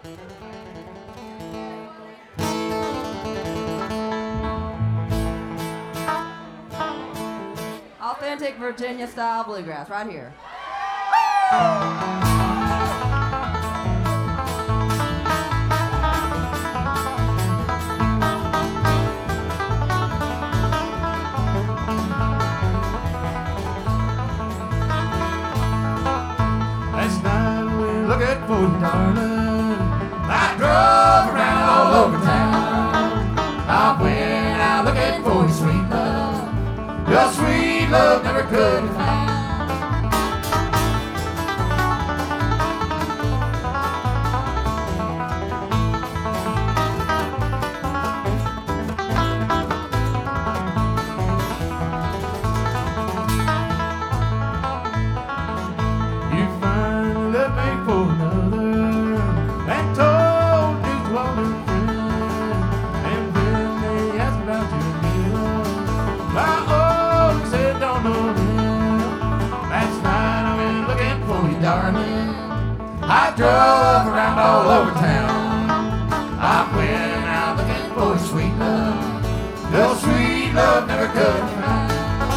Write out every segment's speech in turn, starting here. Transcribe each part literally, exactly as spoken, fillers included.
Authentic Virginia style bluegrass right here. Last night we were looking for you, darling. I drove around all over town. I went out looking for your sweet love. Your sweet love never could be found. You finally left me for another and told you to all your friends. And when they asked about your deal, my old said don't know them. Last night I went looking for you, darling. I drove around all over town. I went out looking for your sweet love. Your sweet love never could be found.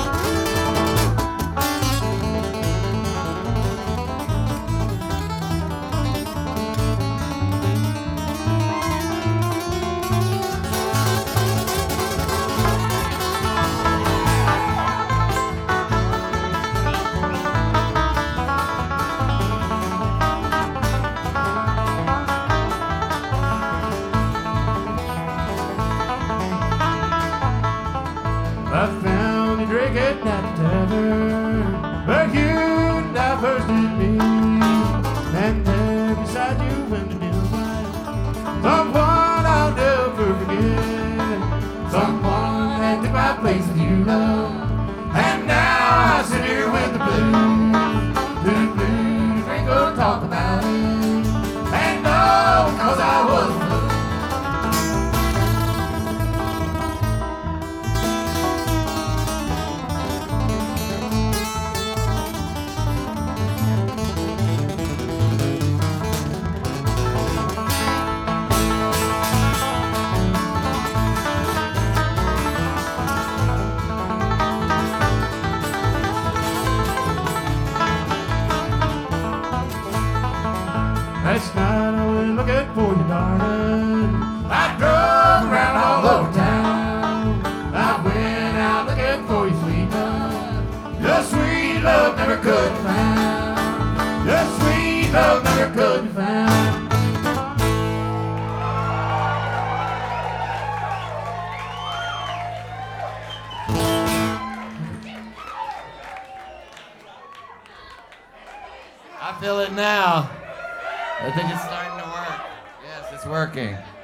I found you drinking at the tavern where you and I first did meet. And there beside you in the dim light, someone I'll never forget. Someone that took my place with you, love. And now I sit here with the blues. The blues ain't gonna talk about it. And no, cause I was a fool. Last night I went looking for you, darling. I drove around all over town. I went out looking for your sweet love. Your sweet love never could be found. Your sweet love never could be found. I feel it now. I think it's starting to work. Yes, it's working.